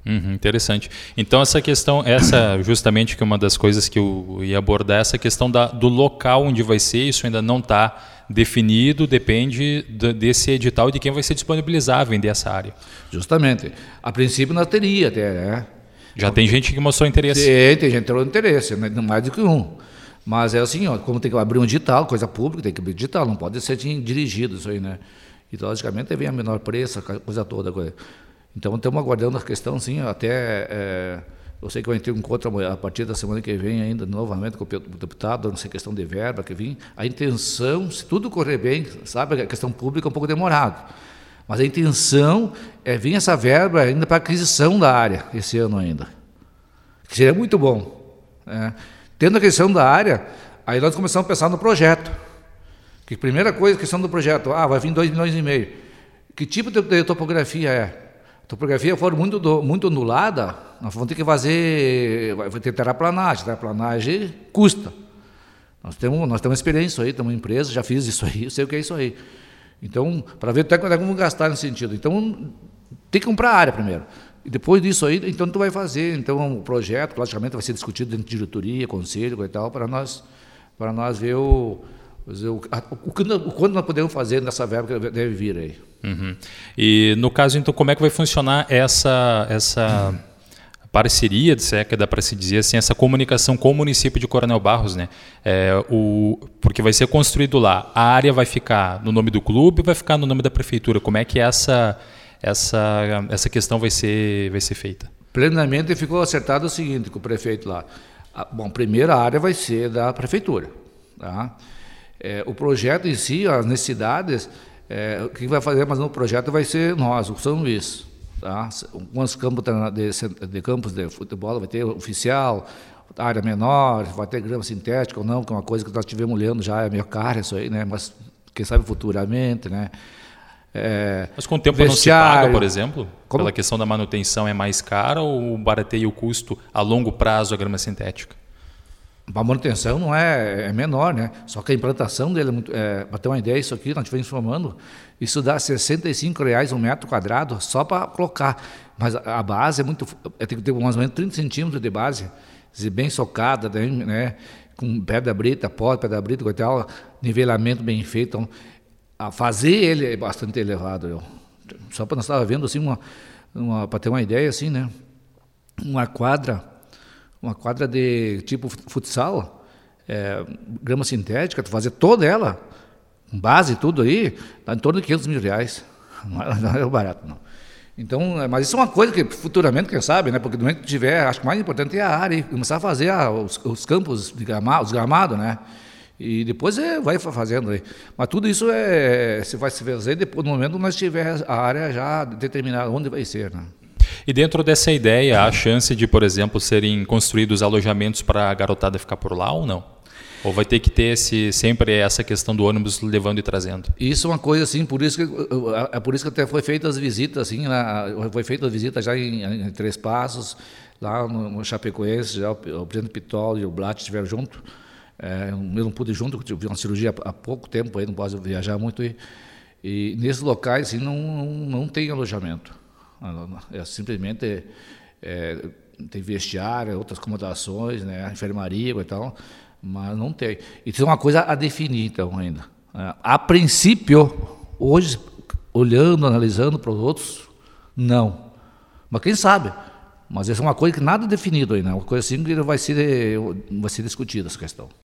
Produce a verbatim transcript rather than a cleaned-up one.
Uhum, interessante. Então essa questão, essa justamente que é uma das coisas que eu ia abordar, essa questão da, do local onde vai ser, isso ainda não está definido, depende do, desse edital e de quem vai ser disponibilizar a vender essa área. Justamente. A princípio nós teria até, né? Já tem gente que mostrou interesse. Tem, tem gente que mostrou interesse, né? Mais do que um. Mas é assim, ó, como tem que abrir um edital, coisa pública, tem que abrir digital, não pode ser dirigido isso aí, né? E logicamente vem a menor preço, a coisa toda. Coisa. Então estamos aguardando a questão, sim, até é, eu sei que vai ter um encontro a partir da semana que vem ainda, novamente com o deputado, não sei, questão de verba que vem. A intenção, se tudo correr bem, sabe, a questão pública é um pouco demorado, mas a intenção é vir essa verba ainda para a aquisição da área, esse ano ainda, que seria muito bom. Né? Tendo a aquisição da área, aí nós começamos a pensar no projeto. Que primeira coisa, a questão do projeto, ah, vai vir dois milhões e meio. Que tipo de, de topografia é? A topografia for muito, do, muito anulada, nós vamos ter que fazer, vai ter terraplanagem, terraplanagem custa. Nós temos, nós temos experiência aí, temos uma empresa, já fiz isso aí, eu sei o que é isso aí. Então, para ver até quanto é que vamos gastar nesse sentido. Então, tem que comprar a área primeiro. E depois disso aí, então tu vai fazer, então o projeto, logicamente, vai ser discutido dentro de diretoria, conselho e tal, para nós, para nós ver o, o, o, o quanto nós podemos fazer nessa verba que deve vir aí. Uhum. E no caso, então, como é que vai funcionar essa, essa parceria, se é que dá para se dizer assim, essa comunicação com o município de Coronel Barros, né? É, o, porque vai ser construído lá, a área vai ficar no nome do clube, vai ficar no nome da prefeitura. Como é que essa, essa, essa questão vai ser, vai ser feita? Plenamente ficou acertado o seguinte com o prefeito lá. A, bom, primeiro a área vai ser da prefeitura, tá? É, o projeto em si, as necessidades, é, quem vai fazer mas no projeto vai ser nós, o São Luís. Tá? Alguns campos de, de campos de futebol vai ter oficial, área menor, vai ter grama sintética ou não, que é uma coisa que nós estivemos olhando já, é meio cara isso aí, né? Mas quem sabe futuramente, né? É, Mas com o tempo não se paga, por exemplo? Como? Pela questão da manutenção é mais cara ou barateia o custo a longo prazo a grama sintética? A manutenção não é, é menor, né? Só que a implantação dele é muito. É, para ter uma ideia, isso aqui, nós estivemos informando, isso dá sessenta e cinco reais um metro quadrado só para colocar. Mas a, a base é muito. É, tem que ter mais ou menos trinta centímetros de base, bem socada, né? Com pedra brita, pó, pedra brita, tal, nivelamento bem feito. Então, a fazer ele é bastante elevado. Eu. Só para nós estar vendo assim, uma, uma, para ter uma ideia, assim, né? Uma quadra. Uma quadra de tipo futsal, é, grama sintética, tu fazer toda ela, com base e tudo aí, dá em torno de quinhentos mil reais. Não é, não é barato, não. Então, mas isso é uma coisa que futuramente, quem sabe, né? Porque no momento que tiver, acho que o mais importante é a área, começar a fazer a, os, os campos de gramado, os gramados, né? E depois é, vai fazendo aí. Mas tudo isso é, se vai se fazer depois, no momento que nós tiver a área já determinada onde vai ser, né? E dentro dessa ideia, há a chance de, por exemplo, serem construídos alojamentos para a garotada ficar por lá ou não? Ou vai ter que ter esse, sempre essa questão do ônibus levando e trazendo? Isso é uma coisa assim, por isso que, é por isso que até foi feita as visitas, assim, lá, foi feita a visita já em, em Três Passos, lá no, no Chapecoense, já o, o presidente Pitol e o Blatt estiveram junto. É, eu não pude ir junto, porque tive uma cirurgia há pouco tempo, aí não posso viajar muito. E, e nesses locais assim, não, não, não tem alojamento. É simplesmente é, tem vestiário, outras acomodações, né, enfermaria e tal, mas não tem. Isso é uma coisa a definir, então, ainda. A princípio, hoje, olhando, analisando para os outros, não. Mas quem sabe? Mas essa é uma coisa que nada definido ainda, uma coisa assim que vai ser, vai ser discutida essa questão.